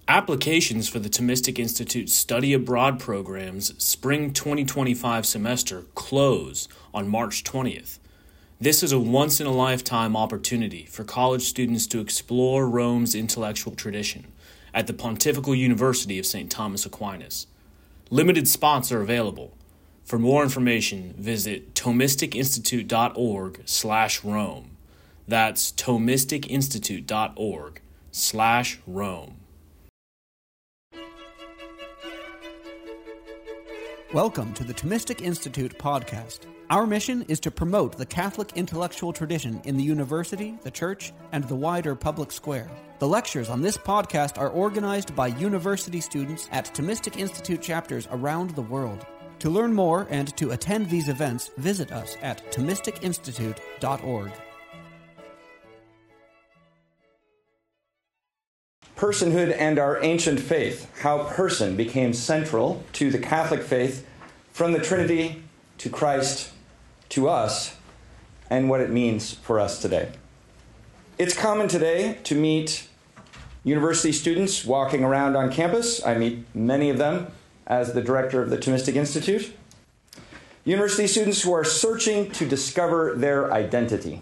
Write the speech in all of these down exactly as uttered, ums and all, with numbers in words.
Applications for the Thomistic Institute Study Abroad Program's Spring twenty twenty-five semester close on March twentieth. This is a once-in-a-lifetime opportunity for college students to explore Rome's intellectual tradition at the Pontifical University of Saint Thomas Aquinas. Limited spots are available. For more information, visit thomisticinstitute.org slash Rome. That's thomisticinstitute.org slash Rome. Welcome to the Thomistic Institute podcast. Our mission is to promote the Catholic intellectual tradition in the university, the church, and the wider public square. The lectures on this podcast are organized by university students at Thomistic Institute chapters around the world. To learn more and to attend these events, visit us at thomistic institute dot org. Personhood and our ancient faith, how person became central to the Catholic faith from the Trinity to Christ to us, and what it means for us today. It's common today to meet university students walking around on campus. I meet many of them as the director of the Thomistic Institute. University students who are searching to discover their identity.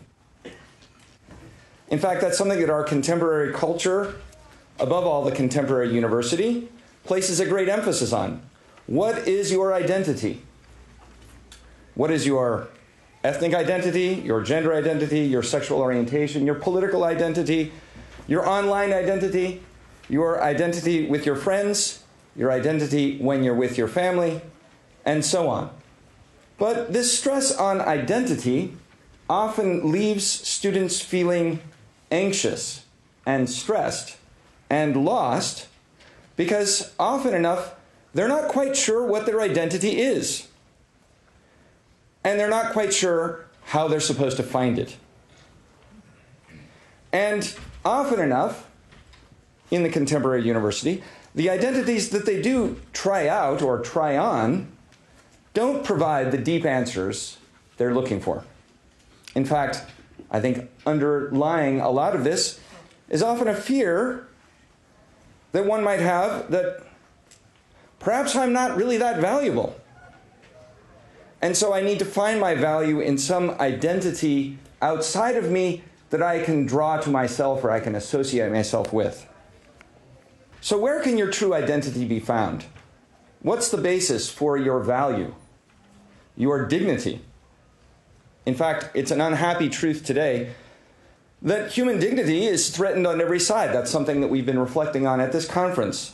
In fact, that's something that our contemporary culture, above all the contemporary university, places a great emphasis on. What is your identity? What is your ethnic identity, your gender identity, your sexual orientation, your political identity, your online identity, your identity with your friends, your identity when you're with your family, and so on. But this stress on identity often leaves students feeling anxious and stressed and lost, because often enough, they're not quite sure what their identity is. And they're not quite sure how they're supposed to find it. And often enough, in the contemporary university, the identities that they do try out or try on don't provide the deep answers they're looking for. In fact, I think underlying a lot of this is often a fear that one might have that perhaps I'm not really that valuable. And so I need to find my value in some identity outside of me that I can draw to myself or I can associate myself with. So where can your true identity be found? What's the basis for your value, your dignity? In fact, it's an unhappy truth today that human dignity is threatened on every side. That's something that we've been reflecting on at this conference.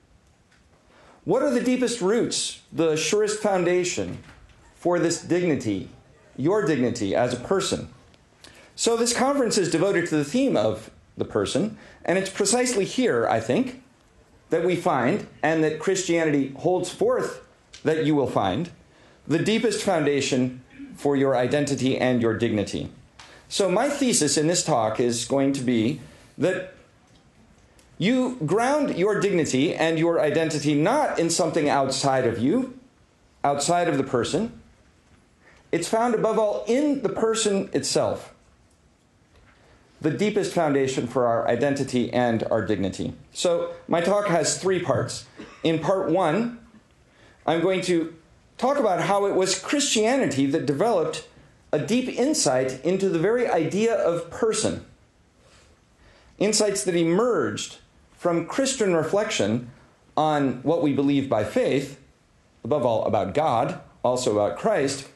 What are the deepest roots, the surest foundation for this dignity, your dignity as a person? So this conference is devoted to the theme of the person, and it's precisely here, I think, that we find, and that Christianity holds forth that you will find, the deepest foundation for your identity and your dignity. So my thesis in this talk is going to be that you ground your dignity and your identity not in something outside of you, outside of the person. It's found above all in the person itself, the deepest foundation for our identity and our dignity. So my talk has three parts. In part one, I'm going to talk about how it was Christianity that developed a deep insight into the very idea of person. Insights that emerged from Christian reflection on what we believe by faith, above all about God, also about Christ,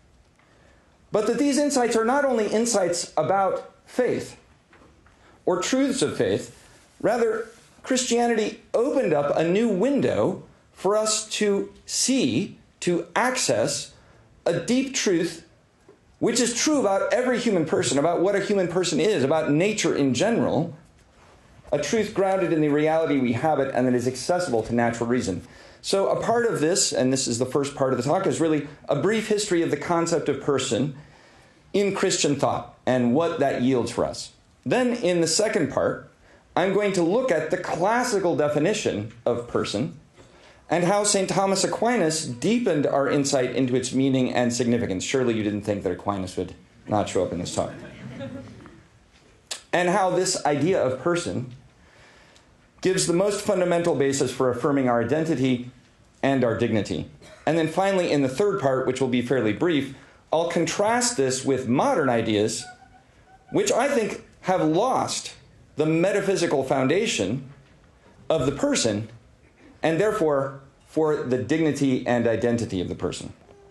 but that these insights are not only insights about faith or truths of faith, rather Christianity opened up a new window for us to see, to access a deep truth which is true about every human person, about what a human person is, about nature in general, a truth grounded in the reality we habit and that is accessible to natural reason. So a part of this, and this is the first part of the talk, is really a brief history of the concept of person in Christian thought and what that yields for us. Then in the second part, I'm going to look at the classical definition of person and how Saint Thomas Aquinas deepened our insight into its meaning and significance. Surely you didn't think that Aquinas would not show up in this talk. And how this idea of person gives the most fundamental basis for affirming our identity and our dignity. And then finally, in the third part, which will be fairly brief, I'll contrast this with modern ideas, which I think have lost the metaphysical foundation of the person, and therefore for the dignity and identity of the person.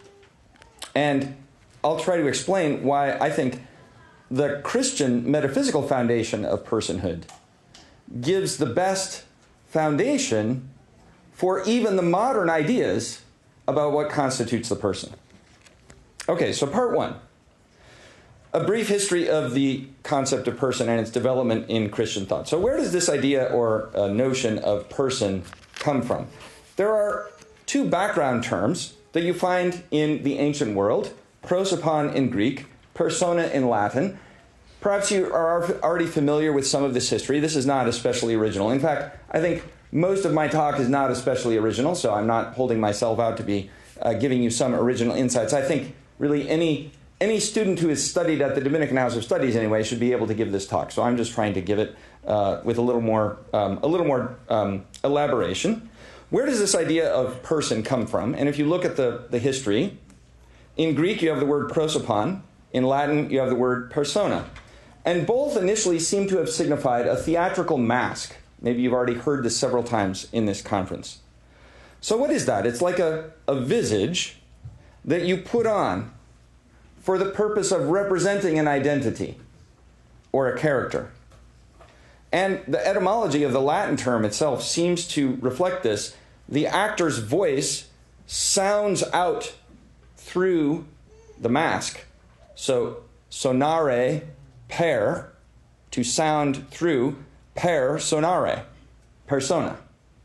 And I'll try to explain why I think the Christian metaphysical foundation of personhood gives the best foundation for even the modern ideas about what constitutes the person. Okay, so part one. A brief history of the concept of person and its development in Christian thought. So where does this idea or uh, notion of person come from? There are two background terms that you find in the ancient world, prosopon in Greek, persona in Latin. Perhaps you are already familiar with some of this history. This is not especially original. In fact, I think most of my talk is not especially original, so I'm not holding myself out to be uh, giving you some original insights. I think really any any student who has studied at the Dominican House of Studies anyway should be able to give this talk. So I'm just trying to give it uh, with a little more um, a little more um, elaboration. Where does this idea of person come from? And if you look at the, the history, in Greek you have the word prosopon, in Latin you have the word persona. And both initially seem to have signified a theatrical mask. Maybe you've already heard this several times in this conference. So what is that? It's like a, a visage that you put on for the purpose of representing an identity or a character. And the etymology of the Latin term itself seems to reflect this. The actor's voice sounds out through the mask. So sonare, per, to sound through, per sonare, persona.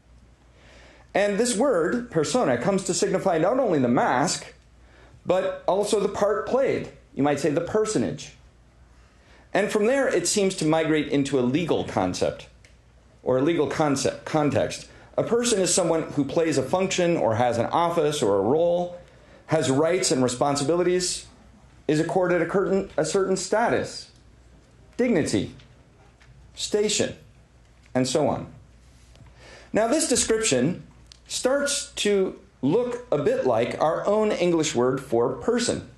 And this word, persona, comes to signify not only the mask, but also the part played. You might say the personage. And from there, it seems to migrate into a legal concept, or a legal concept context. A person is someone who plays a function, or has an office, or a role, has rights and responsibilities, is accorded a certain, a certain status, dignity, station, and so on. Now, this description starts to look a bit like our own English word for person.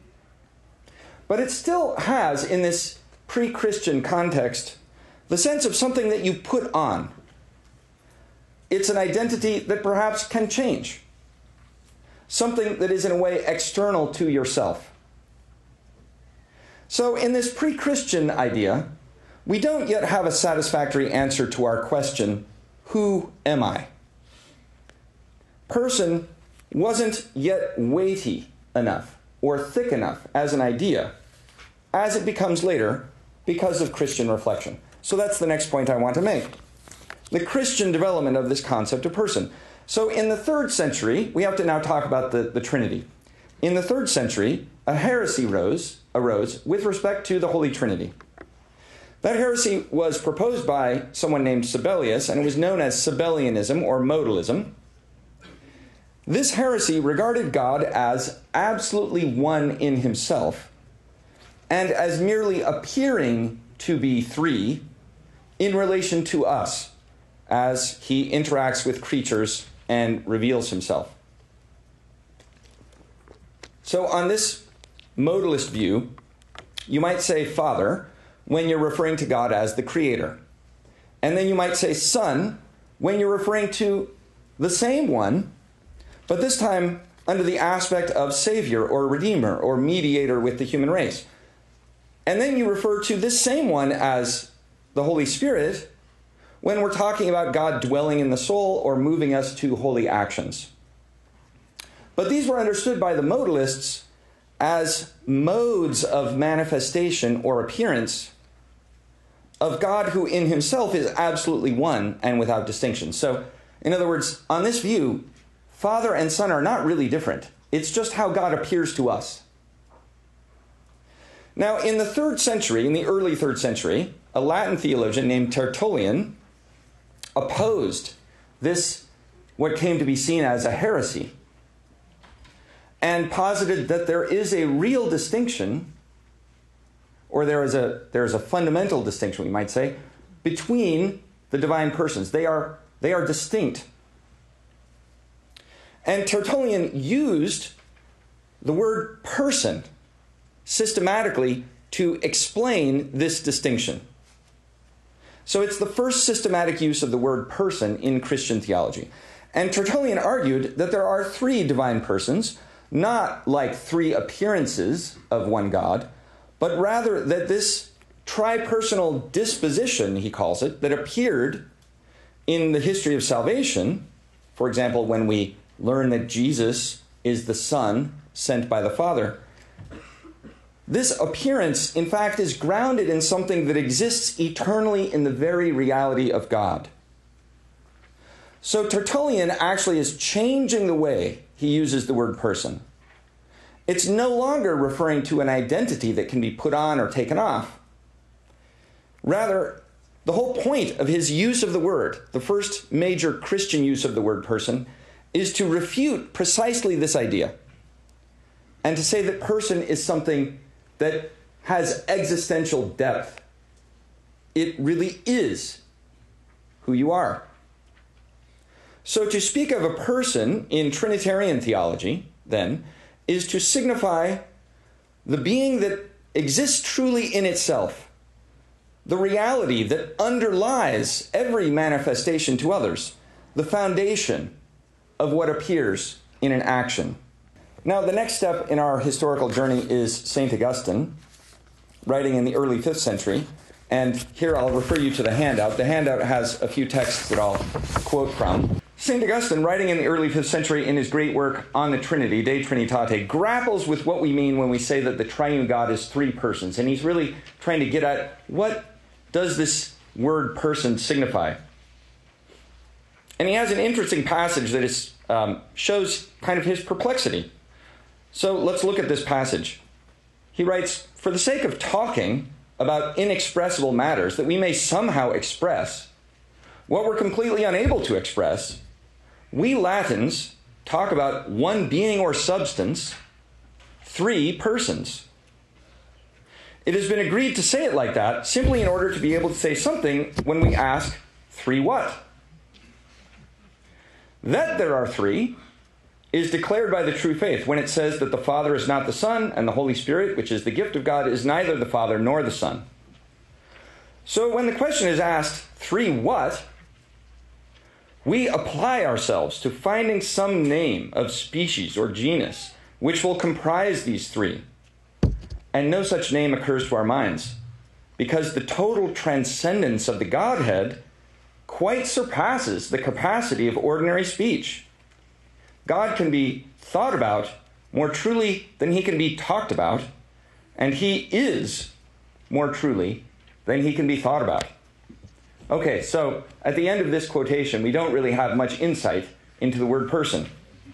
But it still has, in this pre-Christian context, the sense of something that you put on. It's an identity that perhaps can change. Something that is in a way external to yourself. So in this pre-Christian idea, we don't yet have a satisfactory answer to our question, who am I? Person wasn't yet weighty enough or thick enough as an idea, as it becomes later because of Christian reflection. So that's the next point I want to make. The Christian development of this concept of person. So in the third century, we have to now talk about the, the Trinity. In the third century, a heresy rose, arose with respect to the Holy Trinity. That heresy was proposed by someone named Sabellius, and it was known as Sabellianism or modalism. This heresy regarded God as absolutely one in himself, and as merely appearing to be three in relation to us, as he interacts with creatures and reveals himself. So on this modalist view, you might say Father when you're referring to God as the Creator. And then you might say Son when you're referring to the same one, but this time under the aspect of Savior or Redeemer or Mediator with the human race. And then you refer to this same one as the Holy Spirit when we're talking about God dwelling in the soul or moving us to holy actions. But these were understood by the modalists as modes of manifestation or appearance of God who in himself is absolutely one and without distinction. So, in other words, on this view, Father and Son are not really different. It's just how God appears to us. Now, in the third century, in the early third century, a Latin theologian named Tertullian opposed this, what came to be seen as a heresy, and posited that there is a real distinction, or there is a there is a fundamental distinction, we might say, between the the divine persons. They are, they are distinct. And Tertullian used the word person systematically to explain this distinction. So it's the first systematic use of the word person in Christian theology. And Tertullian argued that there are three divine persons, not like three appearances of one God, but rather that this tripersonal disposition, he calls it, that appeared in the history of salvation, for example, when we learn that Jesus is the Son sent by the Father, this appearance, in fact, is grounded in something that exists eternally in the very reality of God. So Tertullian actually is changing the way he uses the word person. It's no longer referring to an identity that can be put on or taken off. Rather, the whole point of his use of the word, the first major Christian use of the word person, is to refute precisely this idea and to say that person is something that has existential depth. It really is who you are. So to speak of a person in Trinitarian theology, then, is to signify the being that exists truly in itself, the reality that underlies every manifestation to others, the foundation of what appears in an action. Now, the next step in our historical journey is Saint Augustine, writing in the early fifth century. And here I'll refer you to the handout. The handout has a few texts that I'll quote from. Saint Augustine, writing in the early fifth century in his great work on the Trinity, De Trinitate, grapples with what we mean when we say that the triune God is three persons. And he's really trying to get at, what does this word person signify? And he has an interesting passage that is, um, shows kind of his perplexity. So let's look at this passage. He writes, "For the sake of talking about inexpressible matters that we may somehow express, what we're completely unable to express, we Latins talk about one being or substance, three persons. It has been agreed to say it like that simply in order to be able to say something when we ask, three what? That there are three is declared by the true faith when it says that the Father is not the Son, and the Holy Spirit, which is the gift of God, is neither the Father nor the Son. So when the question is asked, three what? We apply ourselves to finding some name of species or genus which will comprise these three. And no such name occurs to our minds, because the total transcendence of the Godhead quite surpasses the capacity of ordinary speech. God can be thought about more truly than he can be talked about, and he is more truly than he can be thought about." Okay, so at the end of this quotation, we don't really have much insight into the word person.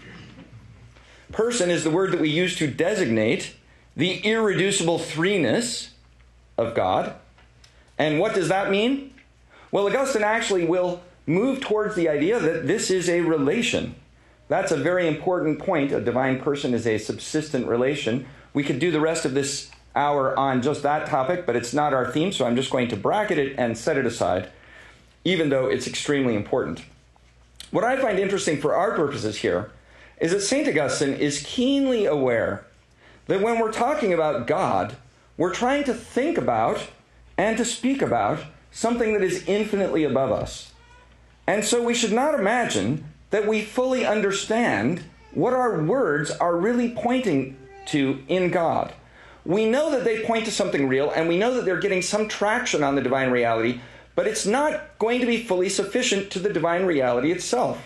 Person is the word that we use to designate the irreducible threeness of God. And what does that mean? Well, Augustine actually will move towards the idea that this is a relation. That's a very important point. A divine person is a subsistent relation. We could do the rest of this hour on just that topic, but it's not our theme, so I'm just going to bracket it and set it aside, even though it's extremely important. What I find interesting for our purposes here is that Saint Augustine is keenly aware that when we're talking about God, we're trying to think about and to speak about something that is infinitely above us. And so we should not imagine that we fully understand what our words are really pointing to in God. We know that they point to something real, and we know that they're getting some traction on the divine reality, but it's not going to be fully sufficient to the divine reality itself.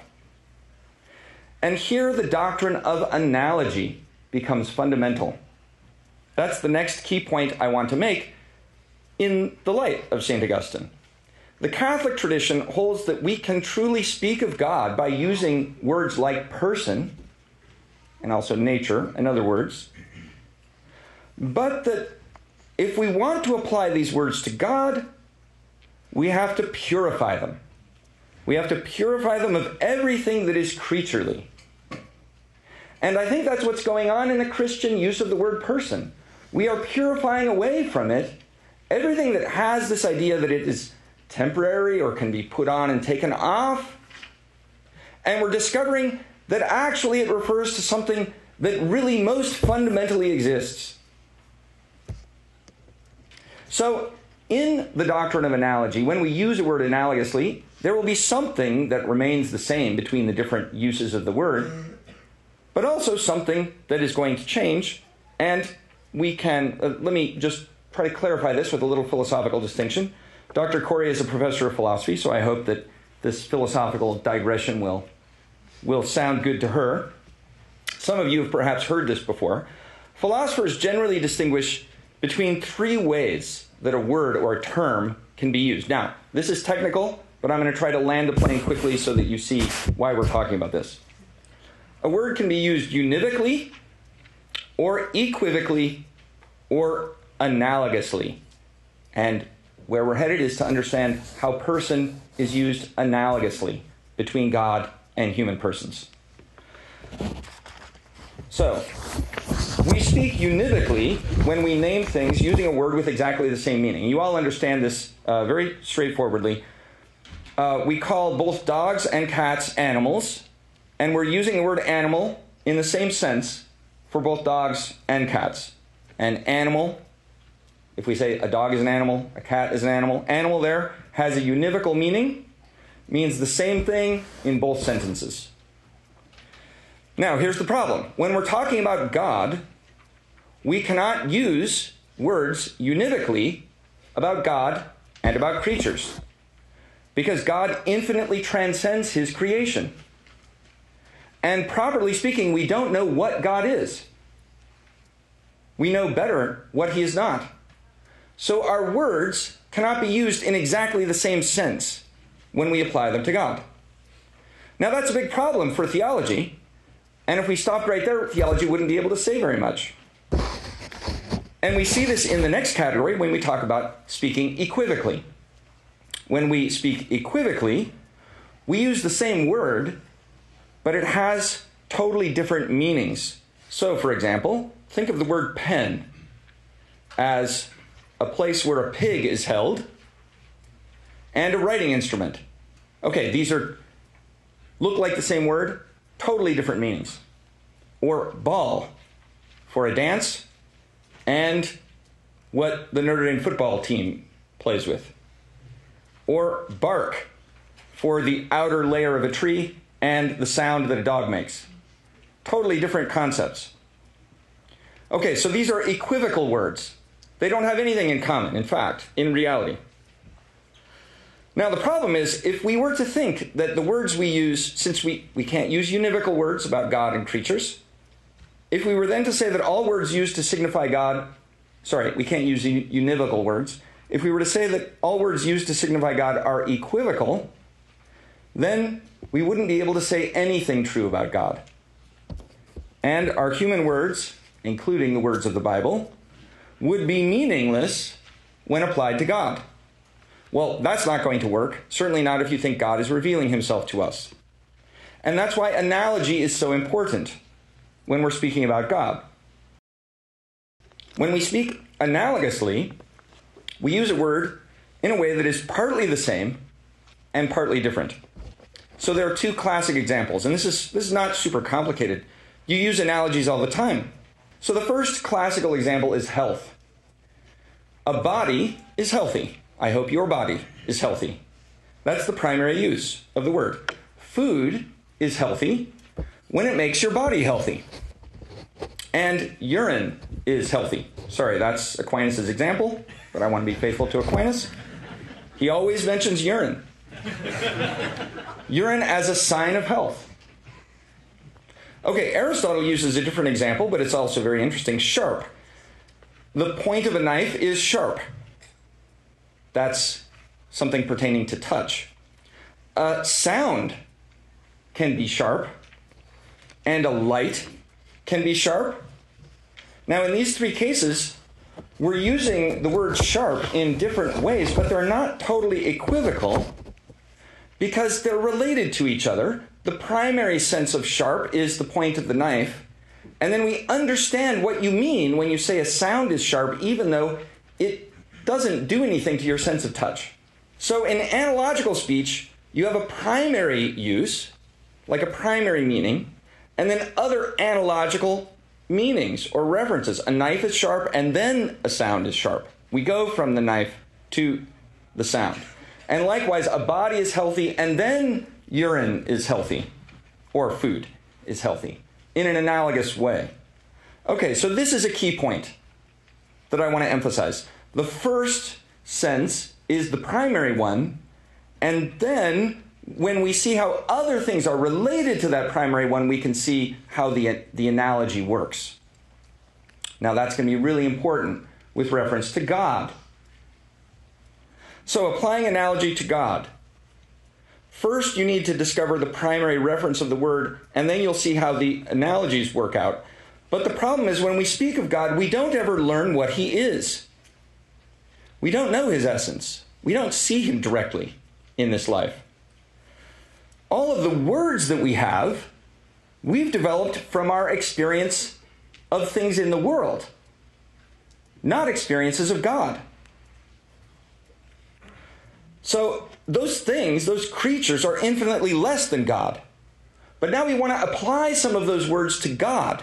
And here the doctrine of analogy becomes fundamental. That's the next key point I want to make in the light of Saint Augustine. The Catholic tradition holds that we can truly speak of God by using words like person, and also nature, and other words, but that if we want to apply these words to God, we have to purify them. We have to purify them of everything that is creaturely. And I think that's what's going on in the Christian use of the word person. We are purifying away from it everything that has this idea that it is temporary or can be put on and taken off. And we're discovering that actually it refers to something that really most fundamentally exists. So, in the doctrine of analogy, when we use a word analogously, there will be something that remains the same between the different uses of the word, but also something that is going to change. And we can, uh, let me just try to clarify this with a little philosophical distinction. Doctor Corey is a professor of philosophy, so I hope that this philosophical digression will, will sound good to her. Some of you have perhaps heard this before. Philosophers generally distinguish between three ways that a word or a term can be used. Now, this is technical, but I'm going to try to land the plane quickly so that you see why we're talking about this. A word can be used univocally, or equivocally, or analogously. And where we're headed is to understand how person is used analogously between God and human persons. So, we speak univocally when we name things using a word with exactly the same meaning. You all understand this uh, very straightforwardly. Uh, we call both dogs and cats animals, and we're using the word animal in the same sense for both dogs and cats. An animal, if we say a dog is an animal, a cat is an animal, animal there has a univocal meaning, means the same thing in both sentences. Now, here's the problem. When we're talking about God, we cannot use words univocally about God and about creatures, because God infinitely transcends his creation. And properly speaking, we don't know what God is. We know better what he is not. So our words cannot be used in exactly the same sense when we apply them to God. Now, that's a big problem for theology. And if we stopped right there, theology wouldn't be able to say very much. And we see this in the next category when we talk about speaking equivocally. When we speak equivocally, we use the same word, but it has totally different meanings. So, for example, think of the word pen as a place where a pig is held and a writing instrument. Okay, these are look like the same word, totally different meanings. Or ball for a dance and what the Notre Dame football team plays with. Or bark for the outer layer of a tree and the sound that a dog makes. Totally different concepts. Okay, so these are equivocal words. They don't have anything in common, in fact, in reality. Now, the problem is, if we were to think that the words we use, since we, we can't use univocal words about God and creatures, if we were then to say that all words used to signify God, sorry, we can't use univocal words, if we were to say that all words used to signify God are equivocal, then we wouldn't be able to say anything true about God. And our human words, including the words of the Bible, would be meaningless when applied to God. Well, that's not going to work, certainly not if you think God is revealing himself to us. And that's why analogy is so important when we're speaking about God. When we speak analogously, we use a word in a way that is partly the same and partly different. So there are two classic examples, and this is, this is not super complicated. You use analogies all the time. So the first classical example is health. A body is healthy. I hope your body is healthy. That's the primary use of the word. Food is healthy when it makes your body healthy. And urine is healthy. Sorry, that's Aquinas' example, but I want to be faithful to Aquinas. He always mentions urine. Urine as a sign of health. Okay, Aristotle uses a different example, but it's also very interesting. Sharp. The point of a knife is sharp. That's something pertaining to touch. Uh, sound can be sharp, and a light can be sharp. Now, in these three cases, we're using the word sharp in different ways, but they're not totally equivocal because they're related to each other. The primary sense of sharp is the point of the knife, and then we understand what you mean when you say a sound is sharp, even though it doesn't do anything to your sense of touch. So in analogical speech, you have a primary use, like a primary meaning, and then other analogical meanings or references. A knife is sharp, and then a sound is sharp. We go from the knife to the sound. And likewise, a body is healthy, and then urine is healthy, or food is healthy, in an analogous way. Okay, so this is a key point that I want to emphasize. The first sense is the primary one, and then when we see how other things are related to that primary one, we can see how the, the analogy works. Now that's going to be really important with reference to God. So applying analogy to God. First, you need to discover the primary reference of the word, and then you'll see how the analogies work out. But the problem is when we speak of God, we don't ever learn what he is. We don't know his essence. We don't see him directly in this life. All of the words that we have, we've developed from our experience of things in the world, not experiences of God. So those things, those creatures are infinitely less than God. But now we want to apply some of those words to God.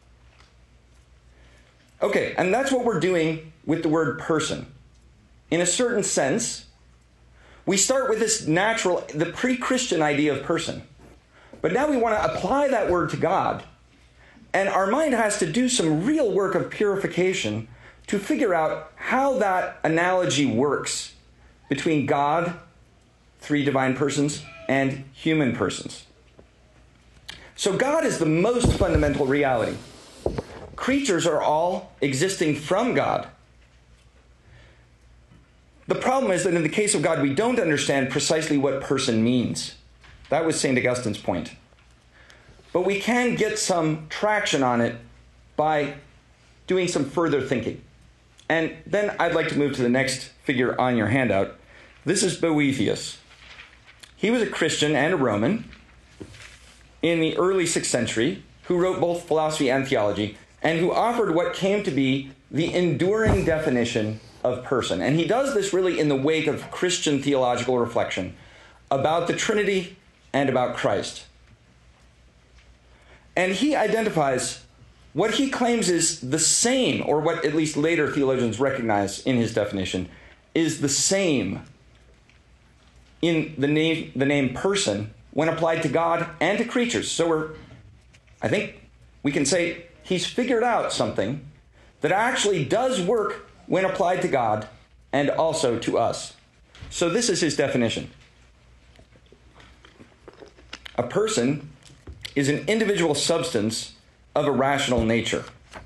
Okay, and that's what we're doing with the word person. In a certain sense, we start with this natural, the pre-Christian idea of person. But now we want to apply that word to God. And our mind has to do some real work of purification to figure out how that analogy works between God, three divine persons, and human persons. So God is the most fundamental reality. Creatures are all existing from God. The problem is that in the case of God, we don't understand precisely what person means. That was Saint Augustine's point. But we can get some traction on it by doing some further thinking. And then I'd like to move to the next figure on your handout. This is Boethius. He was a Christian and a Roman in the early sixth century who wrote both philosophy and theology, and who offered what came to be the enduring definition of person. And he does this really in the wake of Christian theological reflection about the Trinity and about Christ. And he identifies what he claims is the same, or what at least later theologians recognize in his definition, is the same in the name, the name person when applied to God and to creatures. So we're, I think we can say he's figured out something that actually does work when applied to God and also to us. So this is his definition. A person is an individual substance of a rational nature.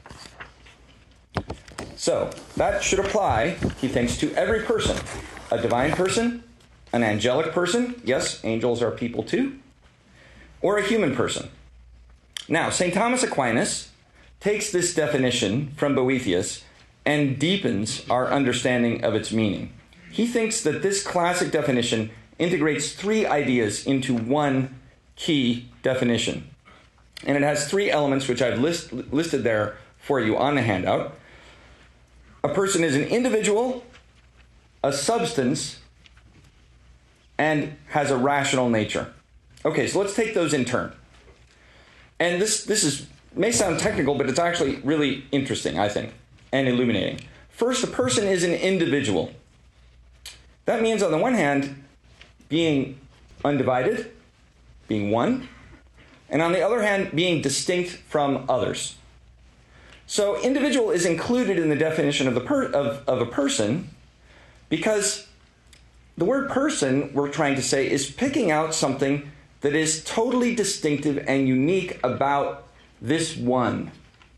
So that should apply, he thinks, to every person. A divine person, an angelic person, yes, angels are people too, or a human person. Now, Saint Thomas Aquinas takes this definition from Boethius and deepens our understanding of its meaning. He thinks that this classic definition integrates three ideas into one key definition. And it has three elements which I've list, listed there for you on the handout. A person is an individual, a substance, and has a rational nature. Okay, so let's take those in turn. And this, this is may sound technical, but it's actually really interesting, I think, and illuminating. First, a person is an individual. That means, on the one hand, being undivided, being one, and on the other hand, being distinct from others. So individual is included in the definition of, the per- of, of a person because the word person, we're trying to say, is picking out something that is totally distinctive and unique about this one.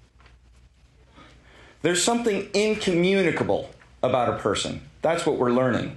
There's something incommunicable about a person. That's what we're learning.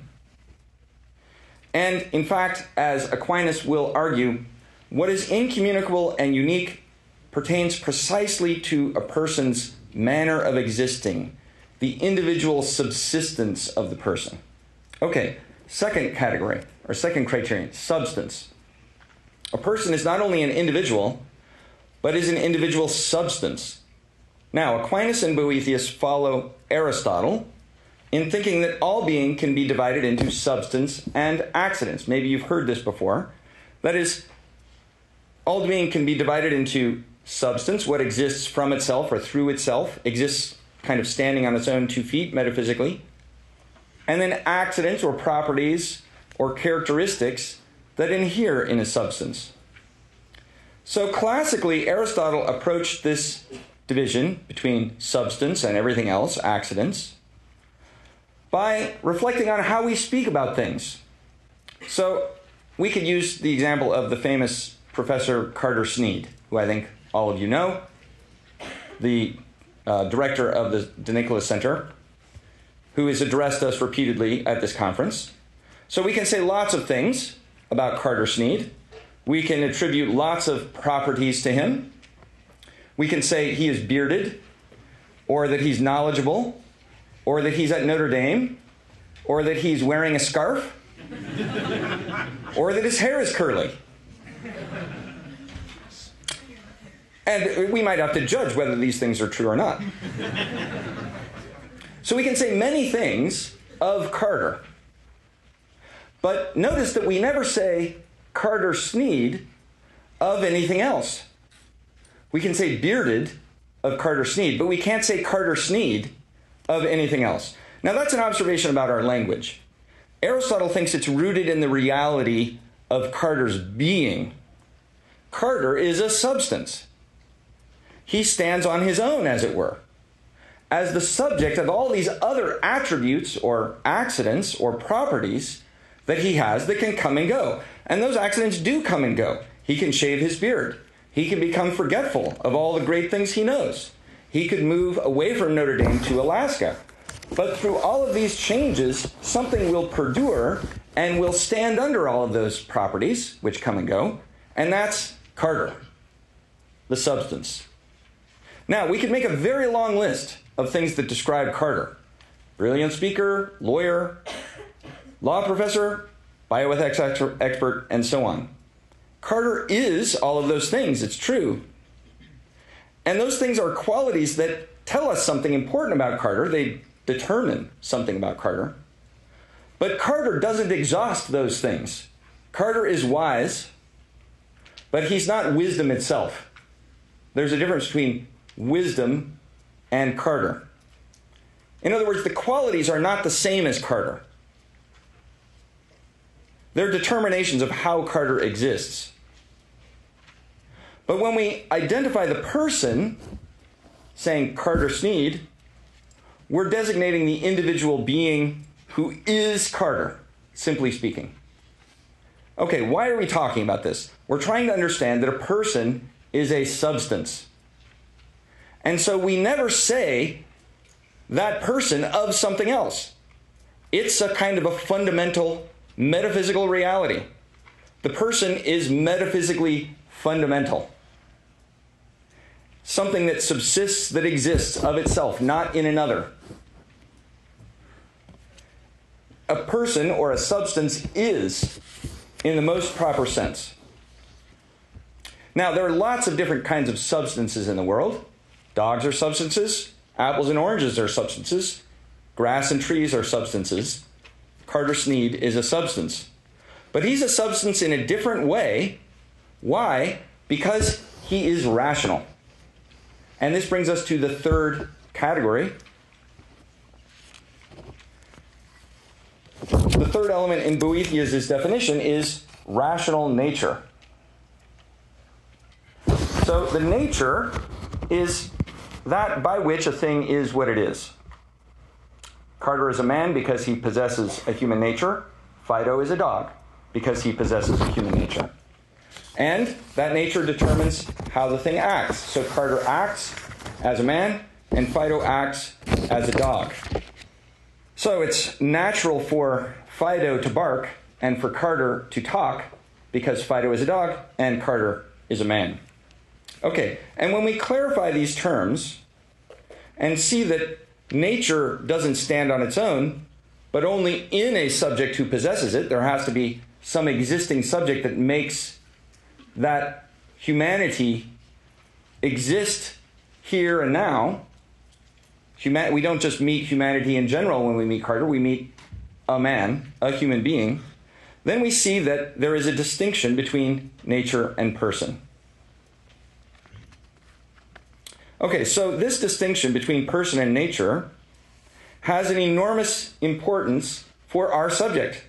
And in fact, as Aquinas will argue, what is incommunicable and unique pertains precisely to a person's manner of existing, the individual subsistence of the person. Okay, second category, or second criterion, substance. A person is not only an individual, but is an individual substance. Now, Aquinas and Boethius follow Aristotle, in thinking that all being can be divided into substance and accidents. Maybe you've heard this before. That is, all being can be divided into substance, what exists from itself or through itself, exists kind of standing on its own two feet metaphysically, and then accidents or properties or characteristics that inhere in a substance. So classically, Aristotle approached this division between substance and everything else, accidents, by reflecting on how we speak about things. So we could use the example of the famous Professor Carter Snead, who I think all of you know, the uh, director of the De Nicolas Center, who has addressed us repeatedly at this conference. So we can say lots of things about Carter Snead. We can attribute lots of properties to him. We can say he is bearded, or that he's knowledgeable, or that he's at Notre Dame, or that he's wearing a scarf, or that his hair is curly. And we might have to judge whether these things are true or not. So we can say many things of Carter. But notice that we never say Carter Snead of anything else. We can say bearded of Carter Snead, but we can't say Carter Snead of anything else. Now that's an observation about our language. Aristotle thinks it's rooted in the reality of Carter's being. Carter is a substance. He stands on his own, as it were, as the subject of all these other attributes or accidents or properties that he has that can come and go. And those accidents do come and go. He can shave his beard. He can become forgetful of all the great things he knows. He could move away from Notre Dame to Alaska. But through all of these changes, something will perdure and will stand under all of those properties, which come and go, and that's Carter, the substance. Now, we could make a very long list of things that describe Carter. Brilliant speaker, lawyer, law professor, bioethics expert, and so on. Carter is all of those things, it's true. And those things are qualities that tell us something important about Carter. They determine something about Carter. But Carter doesn't exhaust those things. Carter is wise, but he's not wisdom itself. There's a difference between wisdom and Carter. In other words, the qualities are not the same as Carter. They're determinations of how Carter exists. But when we identify the person, saying Carter Snead, we're designating the individual being who is Carter, simply speaking. Okay, why are we talking about this? We're trying to understand that a person is a substance. And so we never say that person of something else. It's a kind of a fundamental metaphysical reality. The person is metaphysically fundamental. Something that subsists, that exists of itself, not in another. A person or a substance is in the most proper sense. Now, there are lots of different kinds of substances in the world. Dogs are substances. Apples and oranges are substances. Grass and trees are substances. Carter Snead is a substance. But he's a substance in a different way. Why? Because he is rational. And this brings us to the third category. The third element in Boethius' definition is rational nature. So the nature is that by which a thing is what it is. Carter is a man because he possesses a human nature. Fido is a dog because he possesses a human nature. And that nature determines how the thing acts. So Carter acts as a man, and Fido acts as a dog. So it's natural for Fido to bark and for Carter to talk because Fido is a dog and Carter is a man. Okay, and when we clarify these terms and see that nature doesn't stand on its own, but only in a subject who possesses it, there has to be some existing subject that makes that humanity exist here and now. human, we don't just meet humanity in general when we meet Carter, we meet a man, a human being, then we see that there is a distinction between nature and person. Okay, so this distinction between person and nature has an enormous importance for our subject,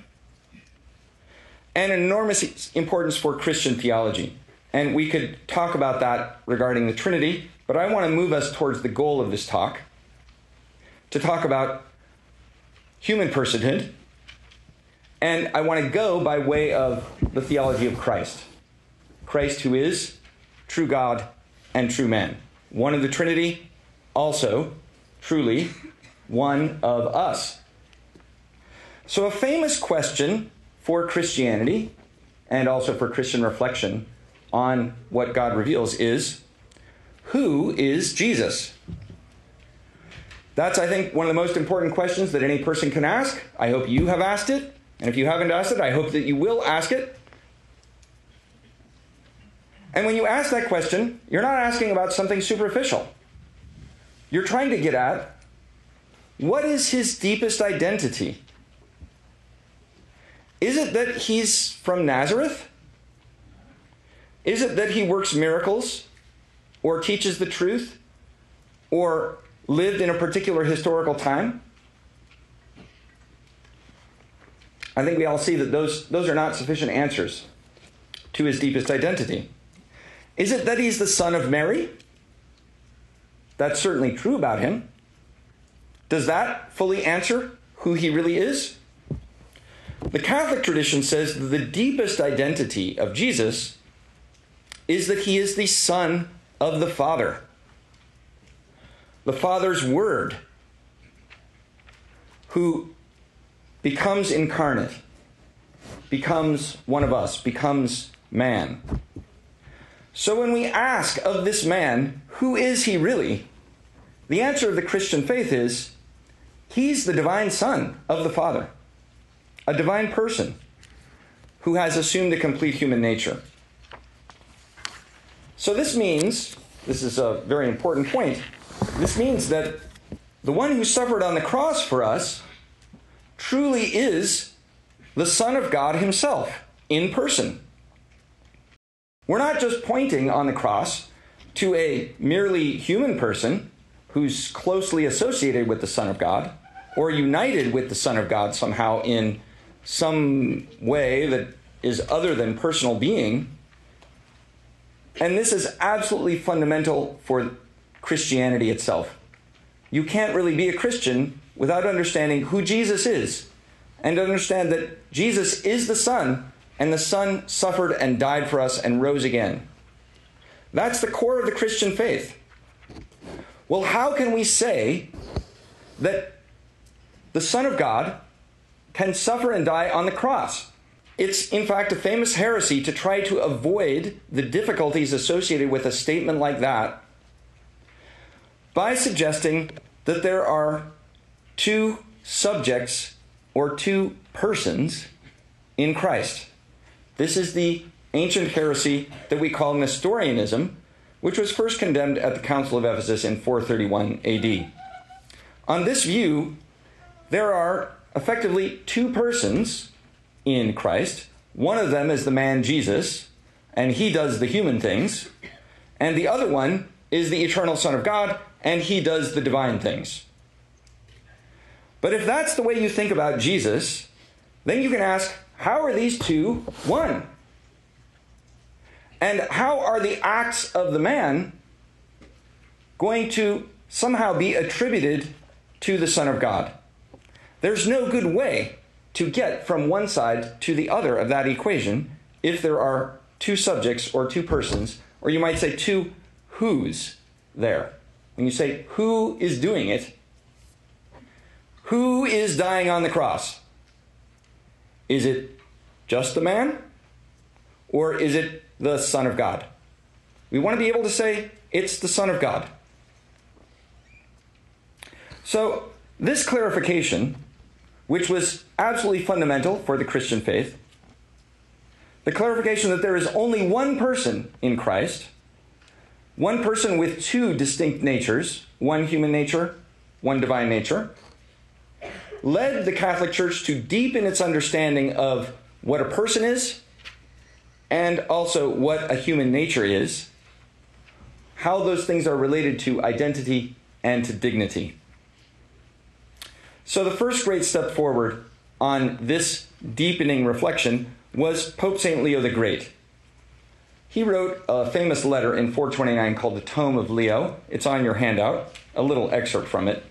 and an enormous importance for Christian theology. And we could talk about that regarding the Trinity, but I want to move us towards the goal of this talk, to talk about human personhood, and I want to go by way of the theology of Christ. Christ who is true God and true man. One of the Trinity, also, truly, one of us. So a famous question for Christianity, and also for Christian reflection on what God reveals, is, who is Jesus? That's, I think, one of the most important questions that any person can ask. I hope you have asked it. And if you haven't asked it, I hope that you will ask it. And when you ask that question, you're not asking about something superficial. You're trying to get at, what is his deepest identity? Is it that he's from Nazareth? Is it that he works miracles, or teaches the truth, or lived in a particular historical time? I think we all see that those, those are not sufficient answers to his deepest identity. Is it that he's the son of Mary? That's certainly true about him. Does that fully answer who he really is? The Catholic tradition says that the deepest identity of Jesus is that he is the Son of the Father. The Father's Word, who becomes incarnate, becomes one of us, becomes man. So when we ask of this man, who is he really? The answer of the Christian faith is, he's the divine Son of the Father, a divine person who has assumed a complete human nature. So this means, this is a very important point, this means that the one who suffered on the cross for us truly is the Son of God himself in person. We're not just pointing on the cross to a merely human person who's closely associated with the Son of God, or united with the Son of God somehow in some way that is other than personal being. And this is absolutely fundamental for Christianity itself. You can't really be a Christian without understanding who Jesus is, and to understand that Jesus is the Son, and the Son suffered and died for us and rose again. That's the core of the Christian faith. Well, how can we say that the Son of God can suffer and die on the cross? It's, in fact, a famous heresy to try to avoid the difficulties associated with a statement like that by suggesting that there are two subjects or two persons in Christ. This is the ancient heresy that we call Nestorianism, which was first condemned at the Council of Ephesus in four thirty-one A D. On this view, there are effectively two persons in Christ. One of them is the man Jesus, and he does the human things. And the other one is the eternal Son of God, and he does the divine things. But if that's the way you think about Jesus, then you can ask, how are these two one? And how are the acts of the man going to somehow be attributed to the Son of God? There's no good way to get from one side to the other of that equation if there are two subjects or two persons, or you might say two who's there. When you say who is doing it, who is dying on the cross? Is it just the man, or is it the Son of God? We want to be able to say it's the Son of God. So this clarification, which was absolutely fundamental for the Christian faith, the clarification that there is only one person in Christ, One person with two distinct natures, one human nature, one divine nature, led the Catholic Church to deepen its understanding of what a person is and also what a human nature is, how those things are related to identity and to dignity. So the first great step forward on this deepening reflection was Pope Saint Leo the Great. He wrote a famous letter in four twenty-nine called the Tome of Leo. It's on your handout, a little excerpt from it,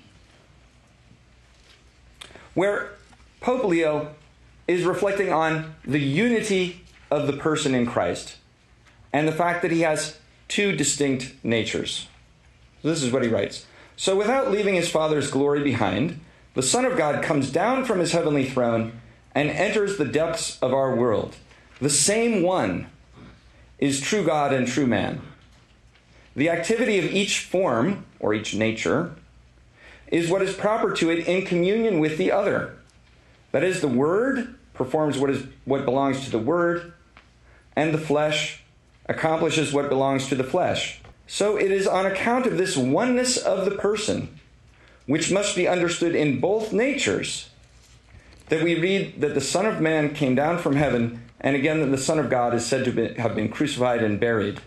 where Pope Leo is reflecting on the unity of the person in Christ and the fact that he has two distinct natures. This is what he writes. So without leaving his Father's glory behind, the Son of God comes down from his heavenly throne and enters the depths of our world. The same one is true God and true man. The activity of each form, or each nature, is what is proper to it in communion with the other. That is, the Word performs what is what belongs to the Word, and the flesh accomplishes what belongs to the flesh. So it is on account of this oneness of the person, which must be understood in both natures, that we read that the Son of Man came down from heaven, and again that the Son of God is said to be, have been crucified and buried.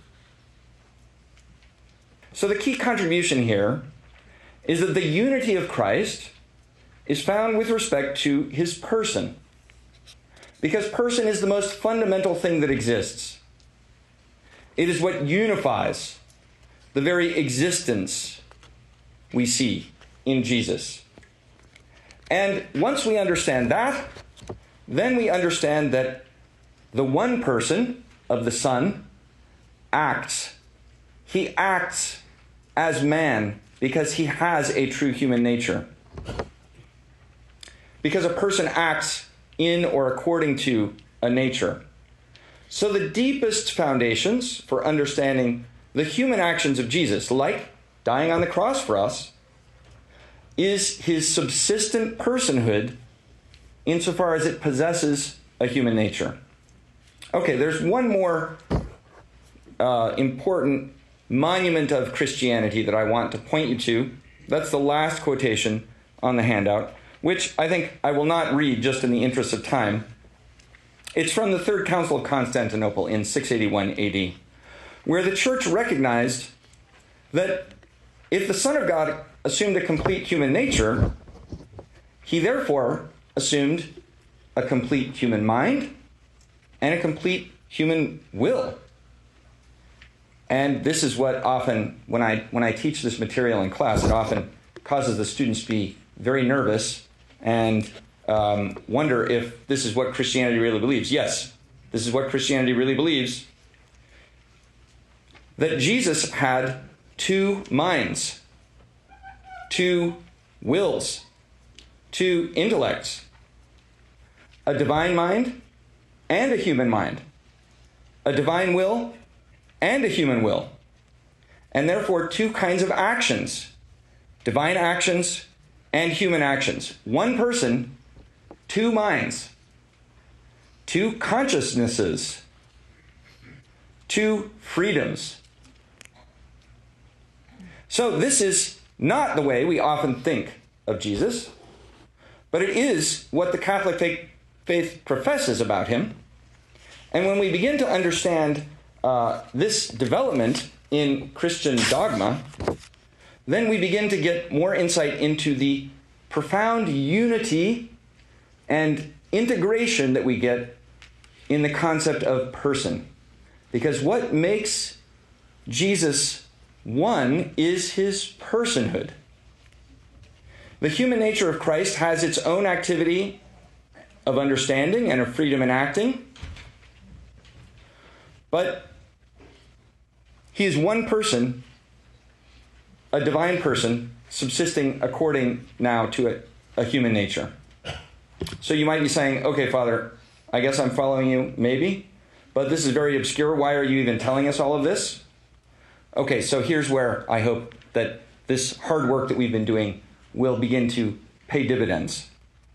So the key contribution here is that the unity of Christ is found with respect to his person, because person is the most fundamental thing that exists. It is what unifies the very existence we see in Jesus. And once we understand that, then we understand that the one person of the Son acts. He acts as man because he has a true human nature. Because a person acts in or according to a nature. So the deepest foundations for understanding the human actions of Jesus, like dying on the cross for us, is his subsistent personhood insofar as it possesses a human nature. Okay, there's one more uh, important monument of Christianity that I want to point you to. That's the last quotation on the handout, which I think I will not read just in the interest of time. It's from the Third Council of Constantinople in six eighty-one A D, where the church recognized that if the Son of God assumed a complete human nature, he therefore assumed a complete human mind and a complete human will. And this is what often, when I when I teach this material in class, it often causes the students to be very nervous and um, wonder if this is what Christianity really believes. Yes, this is what Christianity really believes. That Jesus had two minds, two wills, two intellects, a divine mind and a human mind, a divine will and a human will, and therefore two kinds of actions, divine actions and human actions. One person, two minds, two consciousnesses, two freedoms. So this is not the way we often think of Jesus, but it is what the Catholic faith, faith professes about him. And when we begin to understand uh, this development in Christian dogma, then we begin to get more insight into the profound unity and integration that we get in the concept of person. Because what makes Jesus one is his personhood. The human nature of Christ has its own activity of understanding and of freedom in acting, but he is one person, a divine person, subsisting according now to a, a human nature. So you might be saying, okay, Father, I guess I'm following you, maybe, but this is very obscure. Why are you even telling us all of this? Okay, so here's where I hope that this hard work that we've been doing will begin to pay dividends.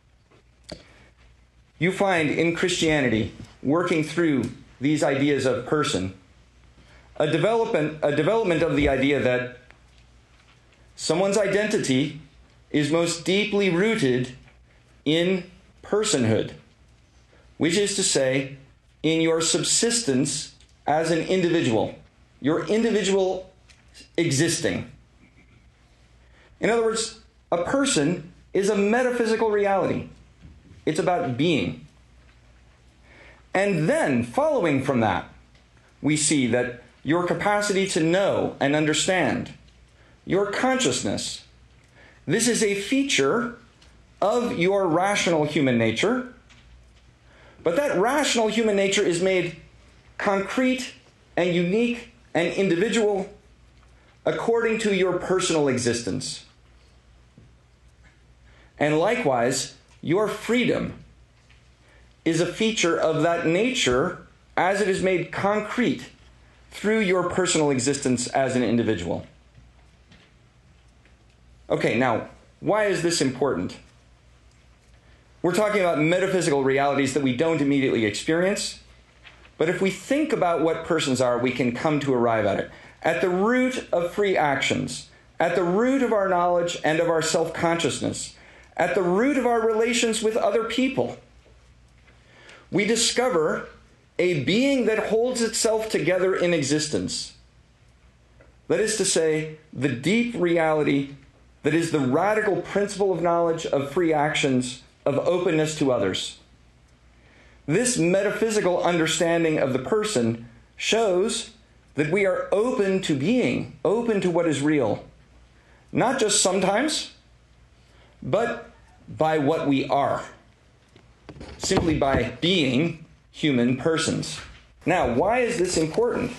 You find in Christianity, working through these ideas of person, a development, a development of the idea that someone's identity is most deeply rooted in personhood, which is to say, in your subsistence as an individual, your individual existing. In other words, a person is a metaphysical reality. It's about being. And then, following from that, we see that your capacity to know and understand, your consciousness, this is a feature of your rational human nature, but that rational human nature is made concrete and unique and individual according to your personal existence. And likewise, your freedom is a feature of that nature as it is made concrete through your personal existence as an individual. Okay, now, why is this important? We're talking about metaphysical realities that we don't immediately experience, but if we think about what persons are, we can come to arrive at it. At the root of free actions, at the root of our knowledge and of our self-consciousness, at the root of our relations with other people, we discover a being that holds itself together in existence. That is to say, the deep reality that is the radical principle of knowledge, of free actions, of openness to others. This metaphysical understanding of the person shows that we are open to being, open to what is real. Not just sometimes, but by what we are. Simply by being human persons. Now, why is this important?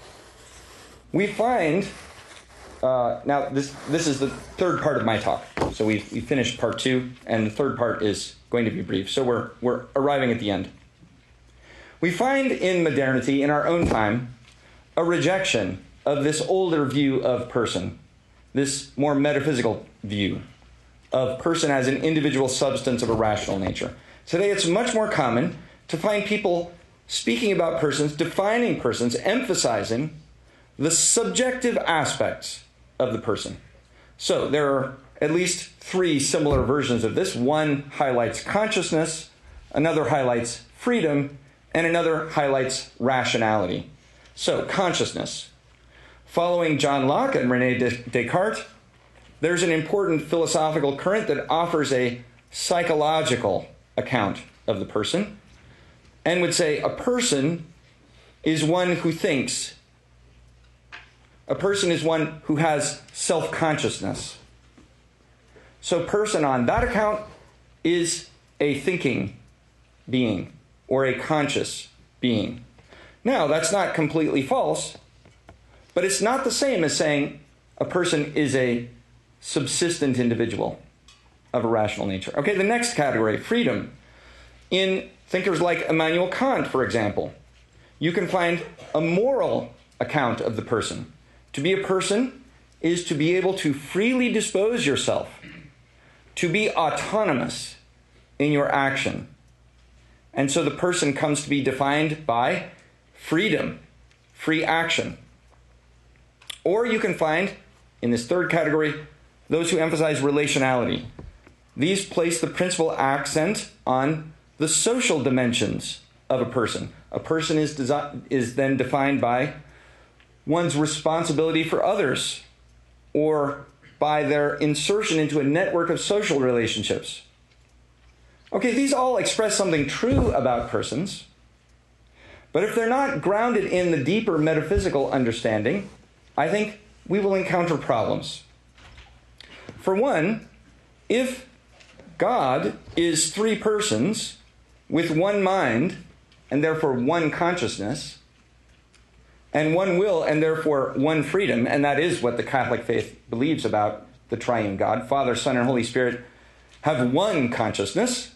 We find, uh, now this this is the third part of my talk. So we've, we finished part two, and the third part is going to be brief. So we're we're arriving at the end. We find in modernity, in our own time, a rejection of this older view of person, this more metaphysical view of person as an individual substance of a rational nature. Today it's much more common to find people speaking about persons, defining persons, emphasizing the subjective aspects of the person. So there are at least three similar versions of this. One highlights consciousness, another highlights freedom, and another highlights rationality. So consciousness. Following John Locke and René Descartes, there's an important philosophical current that offers a psychological account of the person and would say a person is one who thinks. A person is one who has self-consciousness. So person on that account is a thinking being or a conscious being. Now, that's not completely false, but it's not the same as saying a person is a subsistent individual of a rational nature. Okay, the next category, freedom. In thinkers like Immanuel Kant, for example, you can find a moral account of the person. To be a person is to be able to freely dispose yourself, to be autonomous in your action. And so the person comes to be defined by freedom, free action. Or you can find, in this third category, those who emphasize relationality. These place the principal accent on the social dimensions of a person. A person is, desi- is then defined by one's responsibility for others or by their insertion into a network of social relationships. Okay, these all express something true about persons, but if they're not grounded in the deeper metaphysical understanding, I think we will encounter problems. For one, if God is three persons with one mind and therefore one consciousness, and one will and therefore one freedom, and that is what the Catholic faith believes about the triune God, Father, Son, and Holy Spirit have one consciousness,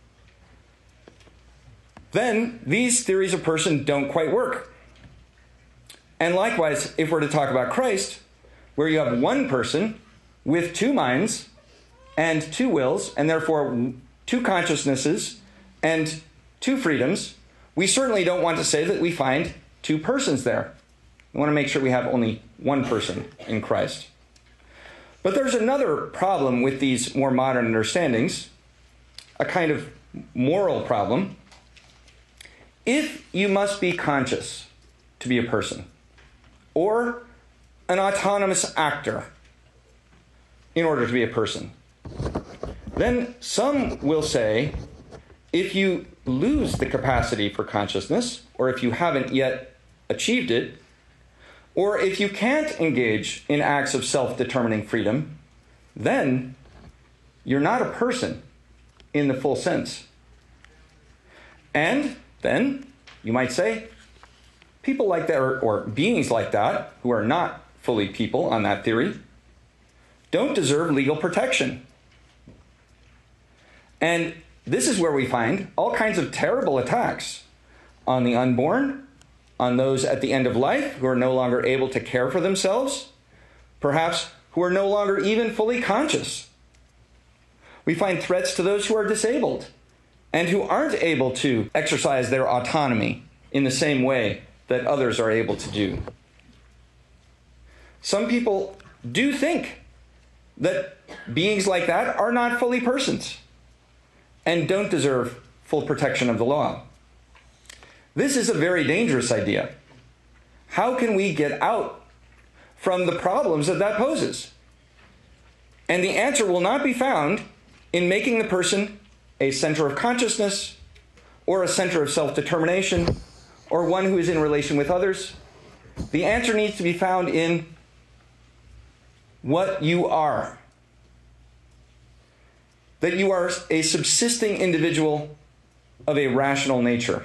then these theories of person don't quite work. And likewise, if we're to talk about Christ, where you have one person with two minds and two wills, and therefore two consciousnesses and two freedoms, we certainly don't want to say that we find two persons there. We want to make sure we have only one person in Christ. But there's another problem with these more modern understandings, a kind of moral problem. If you must be conscious to be a person, or an autonomous actor in order to be a person, then some will say, if you lose the capacity for consciousness, or if you haven't yet achieved it, or if you can't engage in acts of self-determining freedom, then you're not a person in the full sense. And then, you might say, people like that, or, or beings like that, who are not fully people on that theory, don't deserve legal protection. And this is where we find all kinds of terrible attacks on the unborn, on those at the end of life who are no longer able to care for themselves, perhaps who are no longer even fully conscious. We find threats to those who are disabled and who aren't able to exercise their autonomy in the same way that others are able to do. Some people do think that beings like that are not fully persons and don't deserve full protection of the law. This is a very dangerous idea. How can we get out from the problems that that poses? And the answer will not be found in making the person a center of consciousness or a center of self-determination or one who is in relation with others. The answer needs to be found in what you are. That you are a subsisting individual of a rational nature.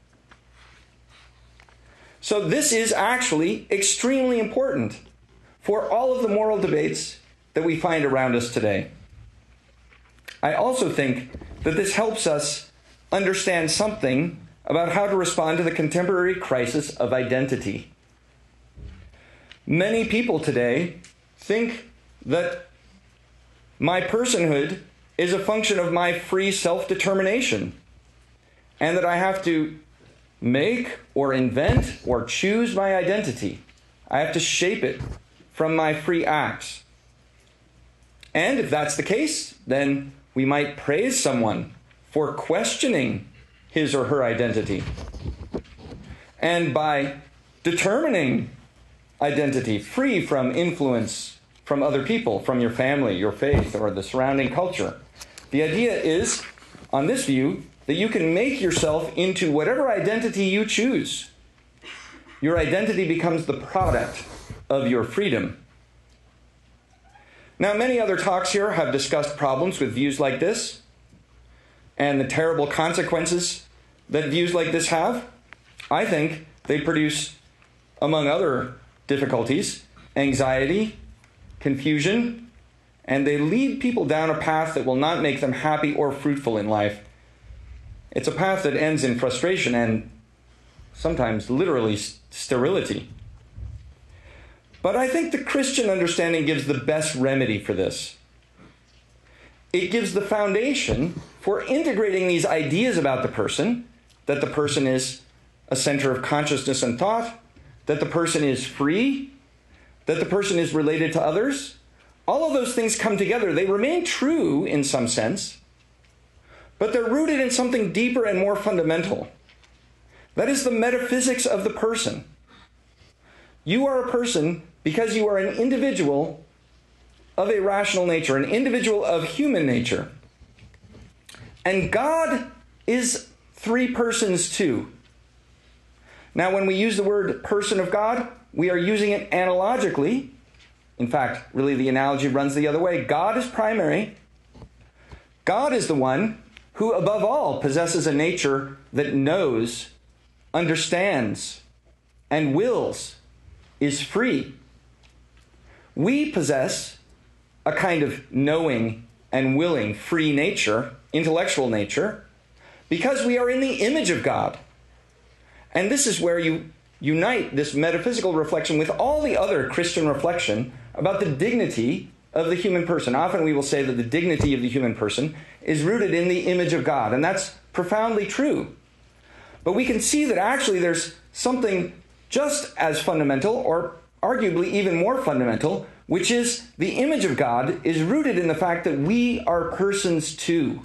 So this is actually extremely important for all of the moral debates that we find around us today. I also think that this helps us understand something about how to respond to the contemporary crisis of identity. Many people today think that my personhood is a function of my free self-determination, and that I have to make or invent or choose my identity. I have to shape it from my free acts. And if that's the case, then we might praise someone for questioning his or her identity. And by determining identity free from influence from other people, from your family, your faith, or the surrounding culture, the idea is, on this view, that you can make yourself into whatever identity you choose. Your identity becomes the product of your freedom. Now, many other talks here have discussed problems with views like this and the terrible consequences that views like this have. I think they produce, among other difficulties, anxiety, confusion, and they lead people down a path that will not make them happy or fruitful in life. It's a path that ends in frustration and sometimes literally sterility. But I think the Christian understanding gives the best remedy for this. It gives the foundation for integrating these ideas about the person, that the person is a center of consciousness and thought, that the person is free, that the person is related to others. All of those things come together. They remain true in some sense, but they're rooted in something deeper and more fundamental. That is the metaphysics of the person. You are a person because you are an individual of a rational nature, an individual of human nature. And God is three persons too. Now, when we use the word person of God, we are using it analogically. In fact, really the analogy runs the other way. God is primary. God is the one who, above all, possesses a nature that knows, understands, and wills, is free. We possess a kind of knowing and willing, free nature, intellectual nature, because we are in the image of God. And this is where you unite this metaphysical reflection with all the other Christian reflection about the dignity of the human person. Often we will say that the dignity of the human person is rooted in the image of God, and that's profoundly true. But we can see that actually there's something just as fundamental, or arguably even more fundamental, which is the image of God is rooted in the fact that we are persons too.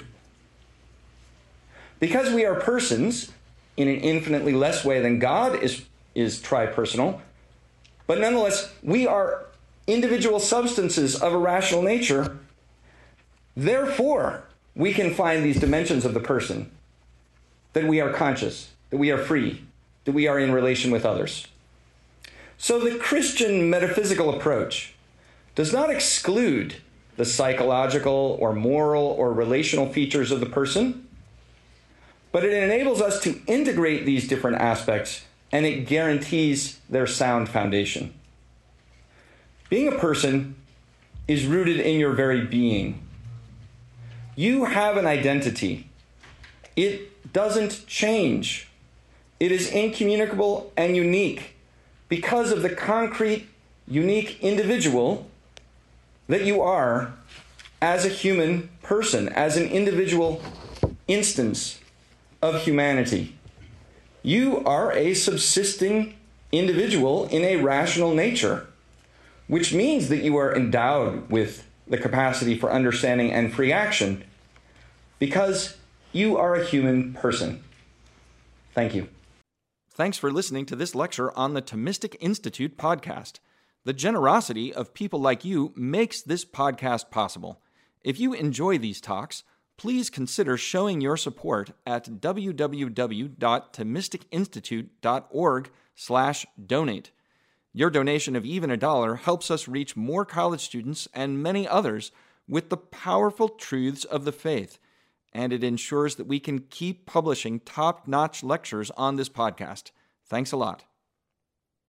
Because we are persons, in an infinitely less way than God is, is tri-personal, but nonetheless, we are individual substances of a rational nature. Therefore, we can find these dimensions of the person, that we are conscious, that we are free, that we are in relation with others. So the Christian metaphysical approach does not exclude the psychological or moral or relational features of the person, but it enables us to integrate these different aspects, and it guarantees their sound foundation. Being a person is rooted in your very being. You have an identity. It doesn't change. It is incommunicable and unique because of the concrete, unique individual that you are as a human person, as an individual instance of humanity. You are a subsisting individual in a rational nature, which means that you are endowed with the capacity for understanding and free action because you are a human person. Thank you. Thanks for listening to this lecture on the Thomistic Institute podcast. The generosity of people like you makes this podcast possible. If you enjoy these talks, please consider showing your support at w w w dot thomistic institute dot org slash donate. Your donation of even a dollar helps us reach more college students and many others with the powerful truths of the faith, and it ensures that we can keep publishing top-notch lectures on this podcast. Thanks a lot.